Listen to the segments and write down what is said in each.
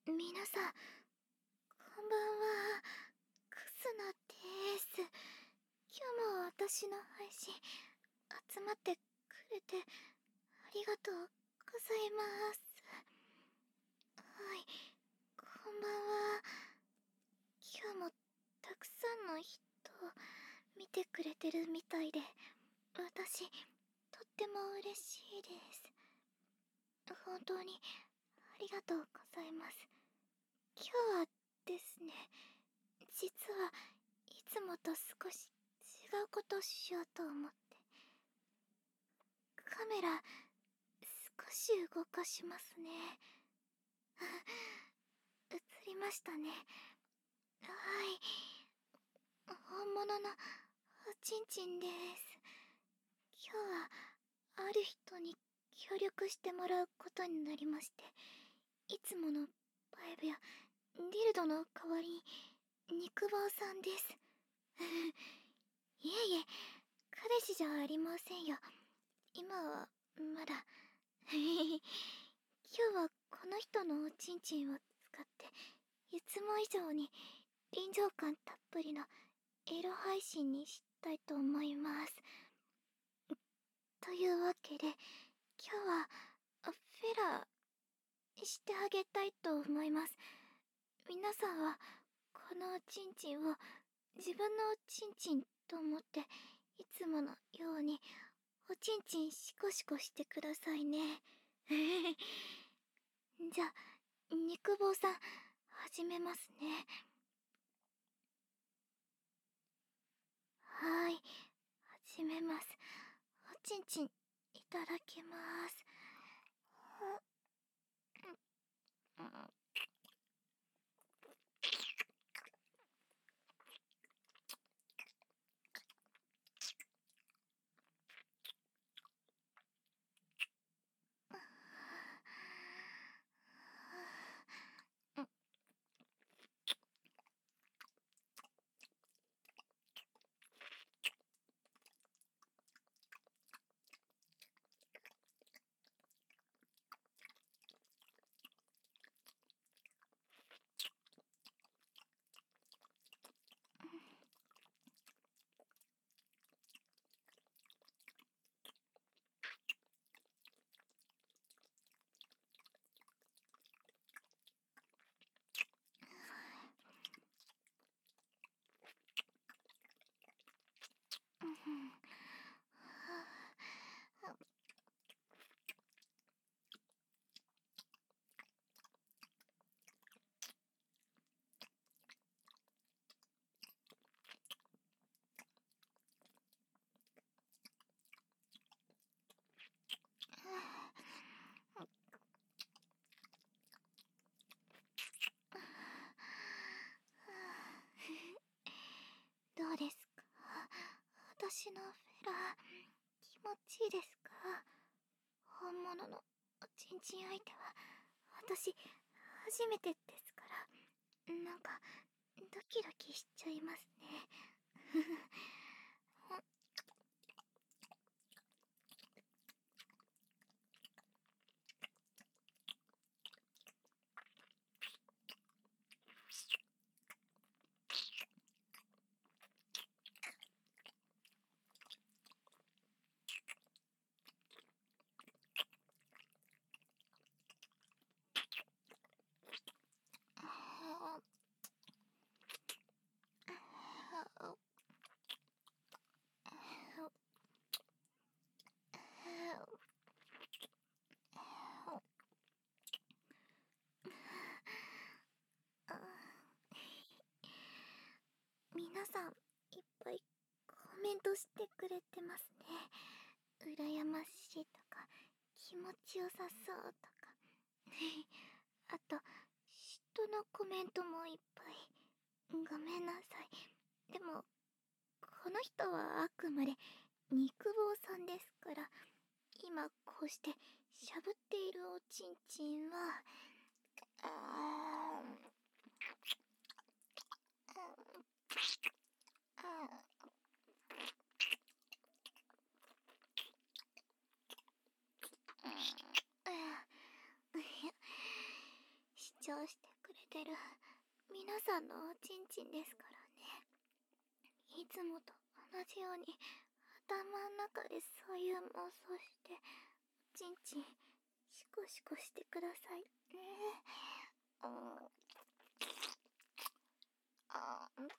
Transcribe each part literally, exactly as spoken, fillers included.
皆さん、こんばんは。クスナです。今日も私の配信、集まってくれて、ありがとうございます。はい、こんばんは。今日もたくさんの人、見てくれてるみたいで、私、とっても嬉しいです。本当に、ありがとうございます。今日はですね、実はいつもと少し違うことをしようと思って、カメラ少し動かしますね。映りましたね。はい、本物のおちんちんです。今日はある人に協力してもらうことになりまして、いつものバイブやディルドの代わりに肉棒さんです。いえいえ、彼氏じゃありませんよ。今はまだ。今日はこの人のおちんちんを使っていつも以上に臨場感たっぷりのエロ配信にしたいと思います。というわけで今日はフェラーしてあげたいと思います。皆さんはこのおちんちんを自分のおちんちんと思っていつものようにおちんちんシコシコしてくださいね。じゃあ肉棒さん始めますね。はーい、始めます。おちんちんいただきます。どうですか？私のフェラ気持ちいいですか？本物のおちんちん相手は私初めてですから、なんかドキドキしちゃいますね。皆さんいっぱいコメントしてくれてますね。羨ましいとか気持ちよさそうとかあと嫉妬のコメントもいっぱい。ごめんなさい。でもこの人はあくまで肉棒さんですから、今こうしてしゃぶっているおちんちんはあー主張しててる皆さんのおちんちんですからね。いつもと同じように頭の中でそういう妄想しておちんちんシコシコしてくださいね。うん。あん。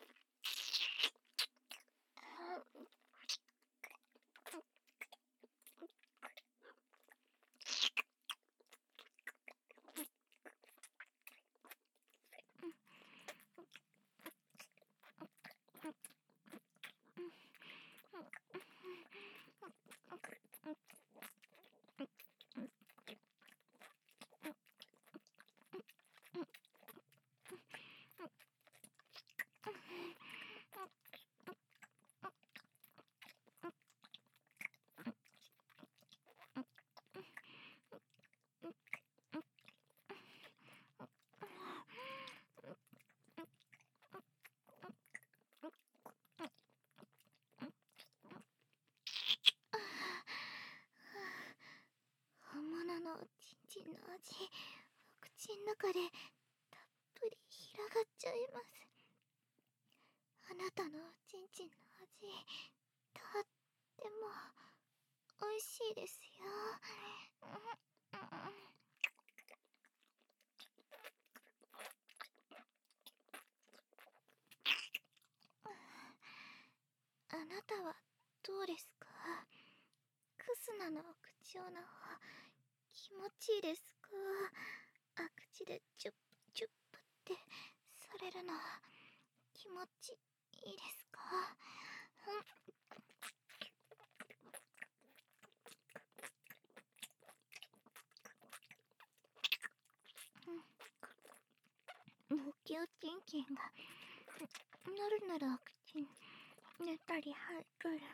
本物のおちんちんの味、お口の中でたっぷり広がっちゃいます。あなたのおちんちんの味、とっても美味しいですよ。あなたはどうですか？クスナのお口オナは気持ちいいですか？あ、口でチュッチュップってされるのは気持ちいいですか？うん。ボキュチンチンがなるなるお口に寝たり入ったり。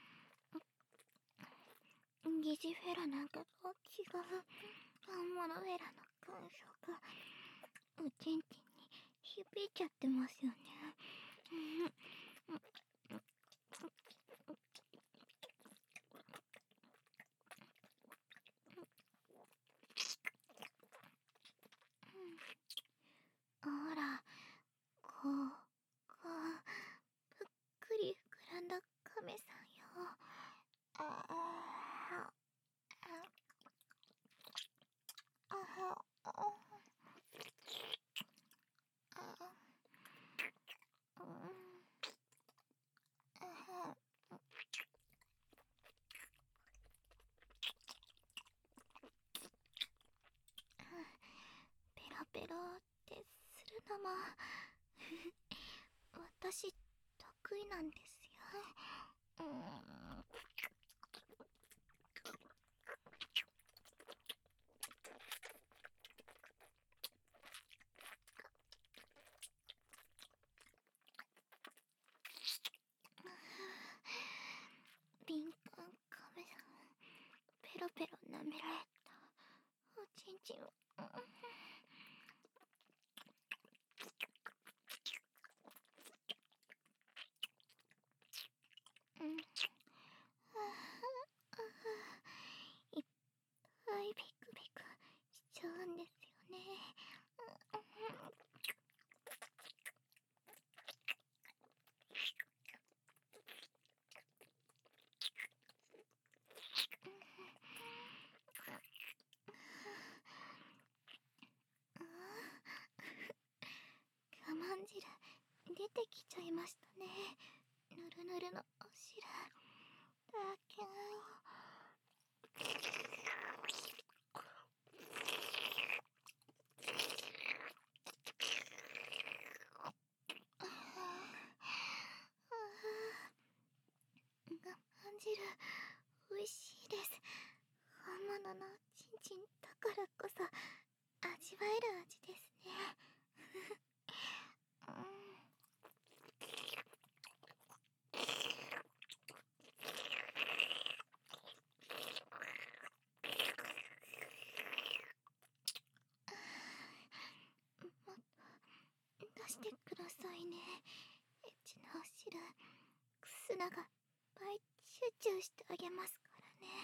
疑似フェラなんかと違う本物フェラの感触がおちんちんに響いちゃってますよね。ほら、こう、こう、ぷっくり膨らんだ亀さんよ。ああ、ああ、ああ、うん。ペロペロってするのも私得意なんですよ。うん。リンカンカメさん、ペロペロ舐められたおちんちんを、うん、うん、いっぱいビクビクしちゃうんですよね。我慢汁出てきちゃいましたね。ぬるぬるのお汁だけ。我慢汁美味しいです。本物のちんちんだからこそ味わえる味ですね。うん。もっと出してくださいね。エッチなお汁、クスナが倍集中してあげますからね。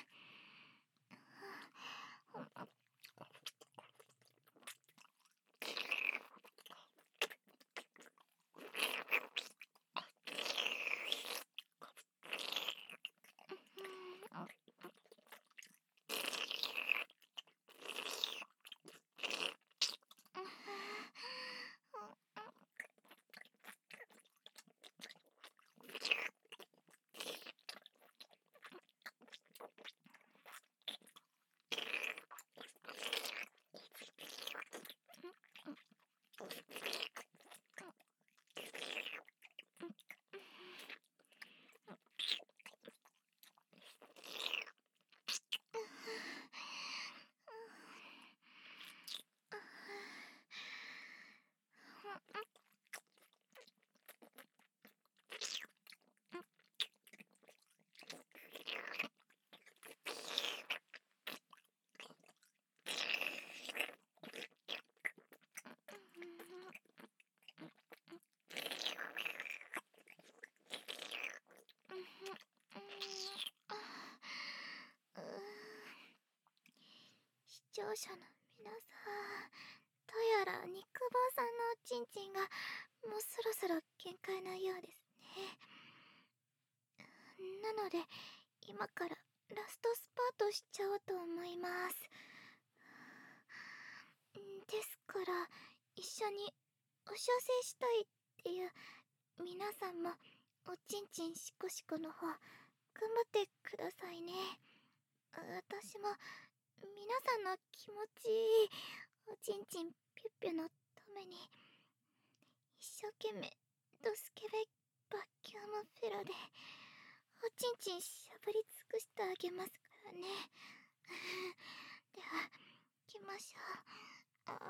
聴者の皆さん、どうやら肉棒さんのおちんちんがもうそろそろ限界なようですね。なので今からラストスパートしちゃおうと思います。ですから一緒にお射精したいっていう皆さんもおちんちんシコシコの方頑張ってくださいね。私も皆さんの気持ちいいおちんちんピュッピュのために一生懸命ドスケベバキュームフェラでおちんちんしゃぶり尽くしてあげますからね。では行きましょう。あ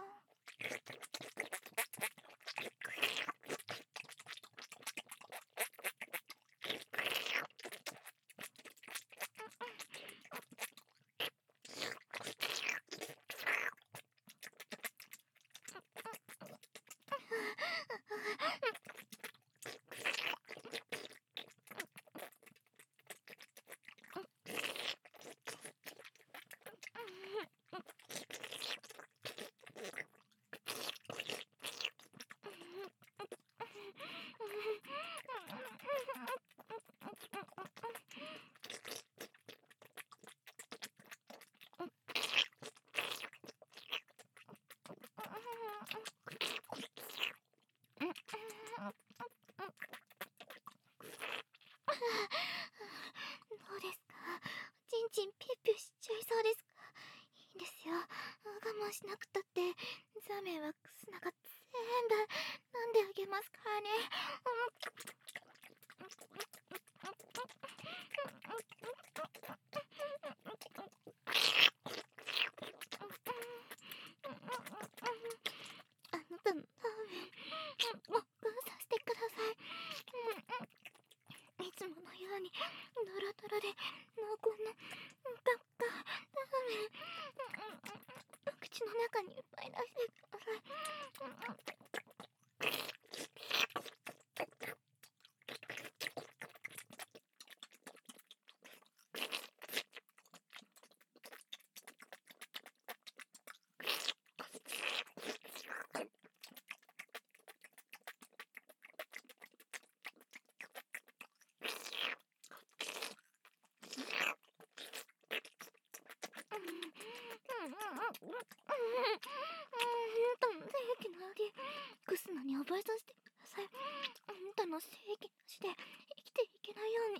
どうですか？ちんちんピュッピュしちゃいそうですか？いいんですよ。我慢しなくたってザメはクスナが全部飲んであげますからね。あなたのラーメンもうさせてください。いつものようにドロドロで濃厚なガッガラーメン口の中にいっぱい出してください。精液の味クスナに覚えさせてください。あなたの精液なしで生きていけないように。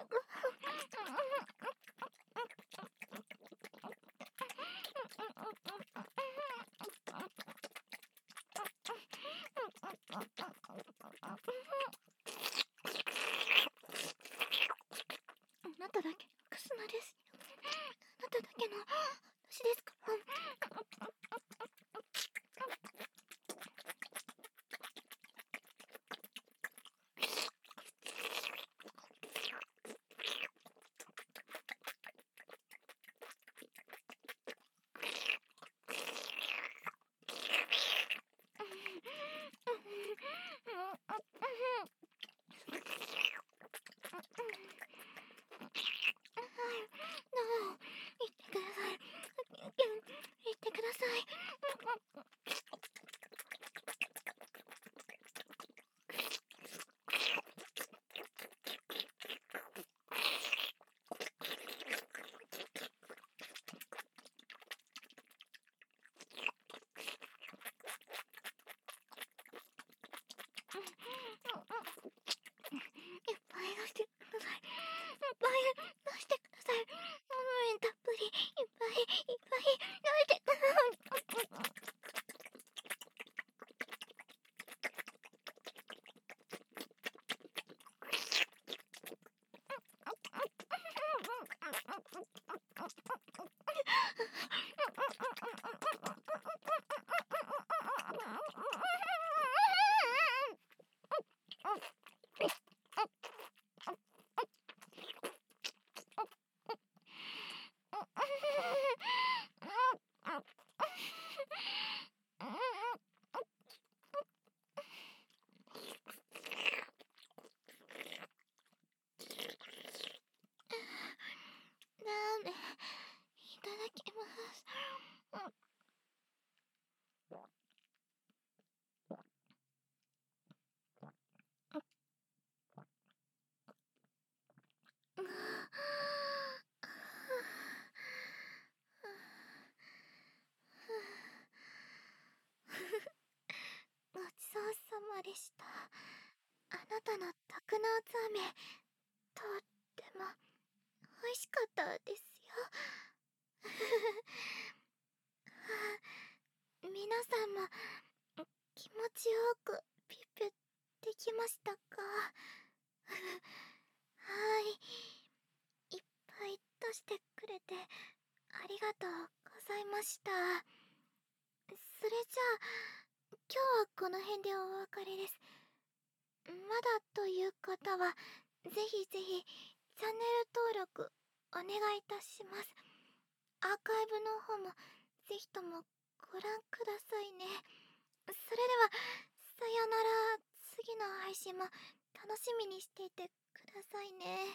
あなただけのクスナですよ。あなただけの私ですから。 でした。あなたの特納ツ飴、とっても美味しかったですよ。皆さんも気持ちよくピュッピュできましたか？はい、いっぱい出してくれてありがとうございました。それじゃあ今日はこの辺でお別れです。まだという方はぜひぜひチャンネル登録お願いいたします。アーカイブの方もぜひともご覧くださいね。それではさよなら。次の配信も楽しみにしていてくださいね。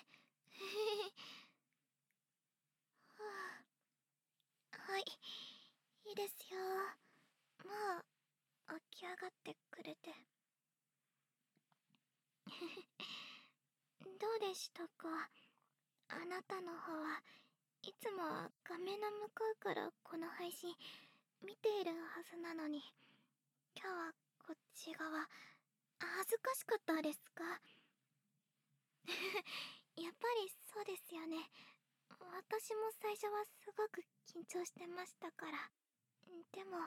はい、いいですよ。もう起き上がってくれて。どうでしたか？あなたの方はいつもは画面の向こうからこの配信見ているはずなのに、今日はこっち側恥ずかしかったですか？やっぱりそうですよね。私も最初はすごく緊張してましたから。でも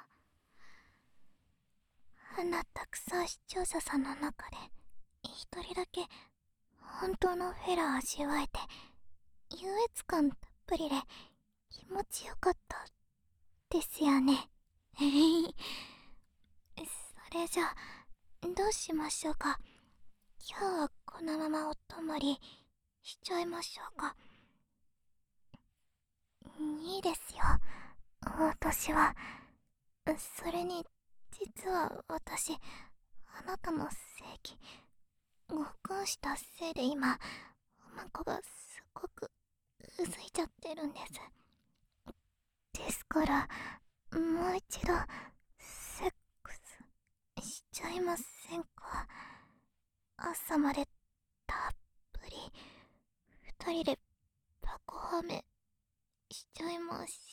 あんなたくさん視聴者さんの中で一人だけ本当のフェラー味わえて優越感たっぷりで気持ちよかったですよね。それじゃあどうしましょうか？今日はこのままお泊まりしちゃいましょうか？いいですよ、私は。それに実は私あなたの正義ご婚したせいで今おまこがすごくうずいちゃってるんです。ですからもう一度セックスしちゃいませんか？朝までたっぷり二人でバコハメしちゃいまし